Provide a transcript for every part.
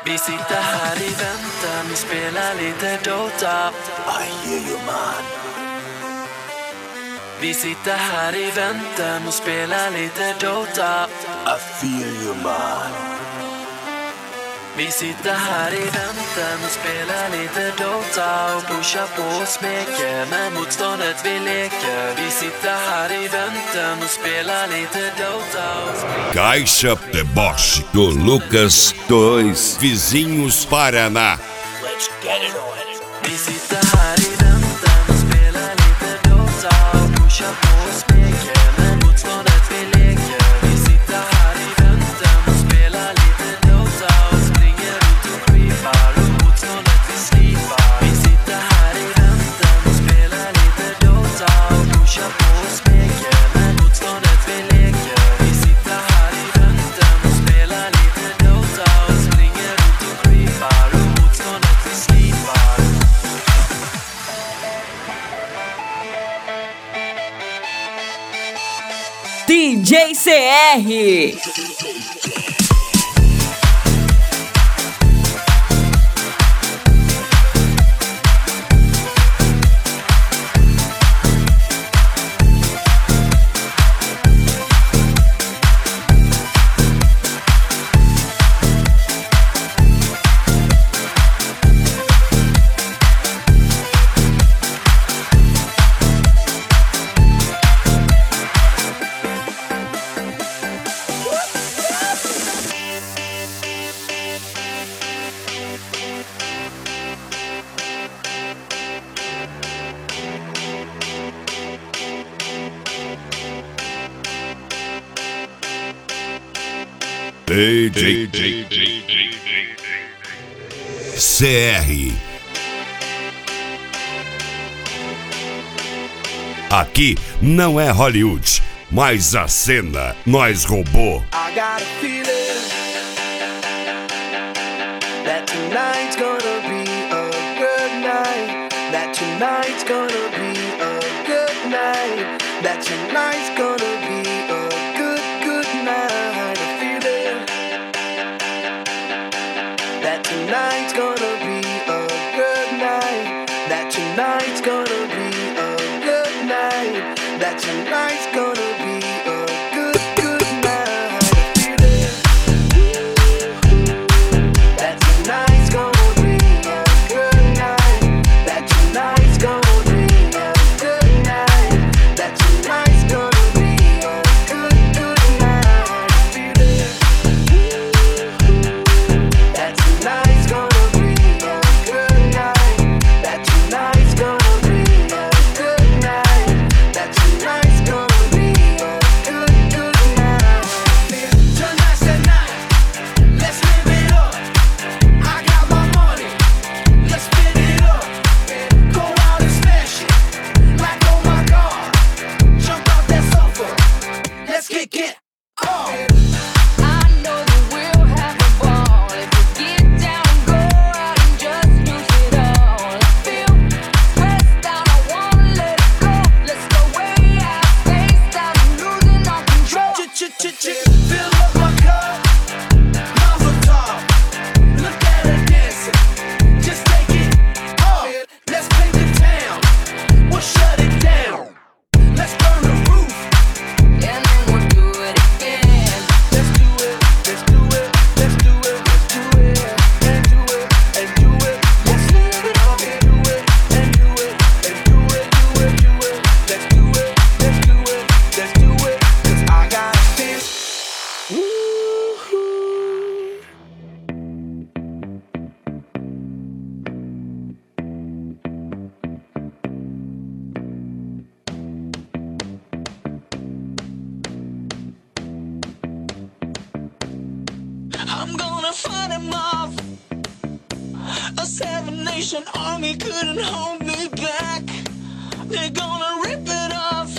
Vi sitter här i väntan och spelar lite Dota. I hear you man. Vi sitter här i väntan och spelar lite Dota. I feel you man. Vi sitter här i väntan och spelar lite Dota och pushar på och smeker med motståndet vi leker. Vi sitter här i väntan och spelar lite Dota och Caixa Deboche do Lucas 2 Vizinhos Paraná. Let's get it on. Vi sitter här i väntan och spelar lite Dota och pushar på och smeker med motståndet vi leker. Vi sitter här i väntan och spelar lite Dota och springer runt och creepar och motståndet vi slipar. Vi sitter här i väntan och spelar lite Dota och pushar på och smeker med motståndet vi leker. Vi sitter här i väntan och spelar lite Dota och springer runt och creepar och motståndet vi slipar. DJ CR. DJ CR. Aqui não é Hollywood, mas a cena nós roubou. I got a feeling that tonight's gonna be a good night. That tonight's gonna be a good night. That tonight's gonna be a good night. A feeling that tonight's gonna be a good night. That tonight's gonna be a good night. That tonight's gonna be a good night. A feeling that tonight's gonna be a good night. That tonight's gonna be a good night. That tonight's gonna be a good night. A feeling that tonight's gonna be a good night. That tonight's gonna be a good night. That tonight's gonna be a good night. Tonight's the night, let's live it up. I got my money, let's spin it up. Go out and smash it, like oh my god. Jump off that sofa, let's kick it off. I know that we'll have a ball if we get down and go out and just lose it all. I feel stressed out, I wanna let it go. Let's go way out, spaced out, and losing all control. Fill up my cup, Mazel tov. Look at her dancing, just take it off. Let's paint the town, we'll shut it down. Let's burn the roof, And then we'll do it again. let's do it, let's do it, let's do it, let's do it, and do it, and do it. Let's live it up and do it, and do it, and do it, do it, do it. Let's do it, let's do it, let's do it. 'Cause I got this. I'm gonna fight him off. A 7-nation army couldn't hold me back. They're gonna rip it off,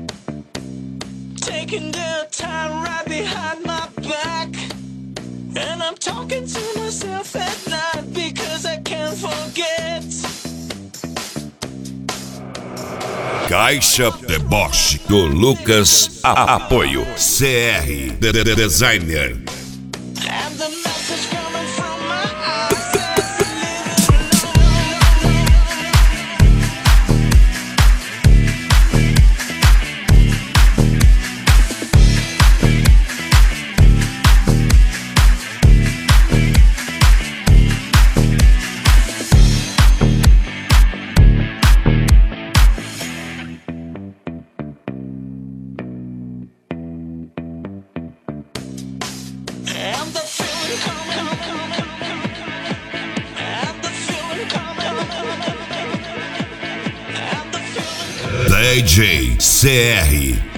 taking their time right behind my back. And I'm talking to myself at night because I can't forget. Caixa Deboche do Lucas. Apoio CR Designer. And the message coming from my DJ CR.